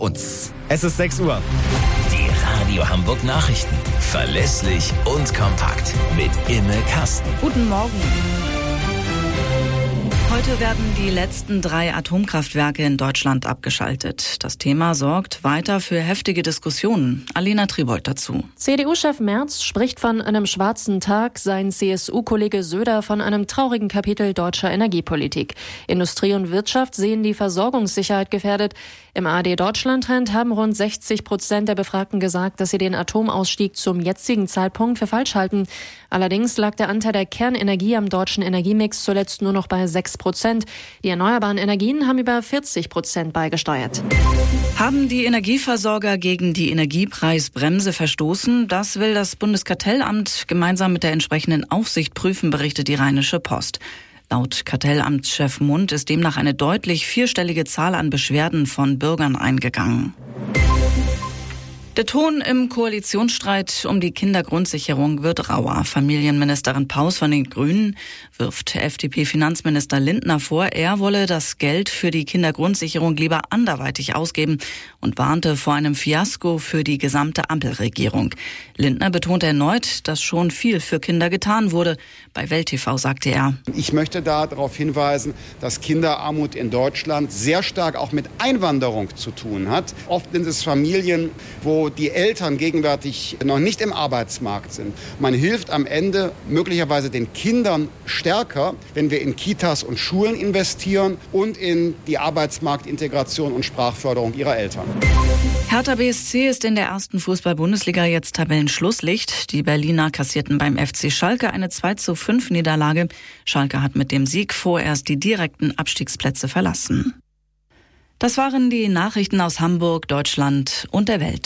uns. Es ist 6 Uhr. Die Radio Hamburg Nachrichten. Verlässlich und kompakt. Mit Imme Kasten. Guten Morgen. Heute werden die letzten 3 Atomkraftwerke in Deutschland abgeschaltet. Das Thema sorgt weiter für heftige Diskussionen. Alena Tribold dazu. CDU-Chef Merz spricht von einem schwarzen Tag, sein CSU-Kollege Söder von einem traurigen Kapitel deutscher Energiepolitik. Industrie und Wirtschaft sehen die Versorgungssicherheit gefährdet. Im ARD Deutschland-Trend haben rund 60% der Befragten gesagt, dass sie den Atomausstieg zum jetzigen Zeitpunkt für falsch halten. Allerdings lag der Anteil der Kernenergie am deutschen Energiemix zuletzt nur noch bei 6%. Die erneuerbaren Energien haben über 40% beigesteuert. Haben die Energieversorger gegen die Energiepreisbremse verstoßen? Das will das Bundeskartellamt gemeinsam mit der entsprechenden Aufsicht prüfen, berichtet die Rheinische Post. Laut Kartellamtschef Mund ist demnach eine deutlich 4-stellige Zahl an Beschwerden von Bürgern eingegangen. Der Ton im Koalitionsstreit um die Kindergrundsicherung wird rauer. Familienministerin Paus von den Grünen wirft FDP-Finanzminister Lindner vor, er wolle das Geld für die Kindergrundsicherung lieber anderweitig ausgeben und warnte vor einem Fiasko für die gesamte Ampelregierung. Lindner betonte erneut, dass schon viel für Kinder getan wurde. Bei Welt TV sagte er: Ich möchte darauf hinweisen, dass Kinderarmut in Deutschland sehr stark auch mit Einwanderung zu tun hat. Oft sind es Familien, wo die Eltern gegenwärtig noch nicht im Arbeitsmarkt sind. Man hilft am Ende möglicherweise den Kindern stärker, wenn wir in Kitas und Schulen investieren und in die Arbeitsmarktintegration und Sprachförderung ihrer Eltern. Hertha BSC ist in der 1. Fußball-Bundesliga jetzt Tabellenschlusslicht. Die Berliner kassierten beim FC Schalke eine 2:5 Niederlage. Schalke hat mit dem Sieg vorerst die direkten Abstiegsplätze verlassen. Das waren die Nachrichten aus Hamburg, Deutschland und der Welt.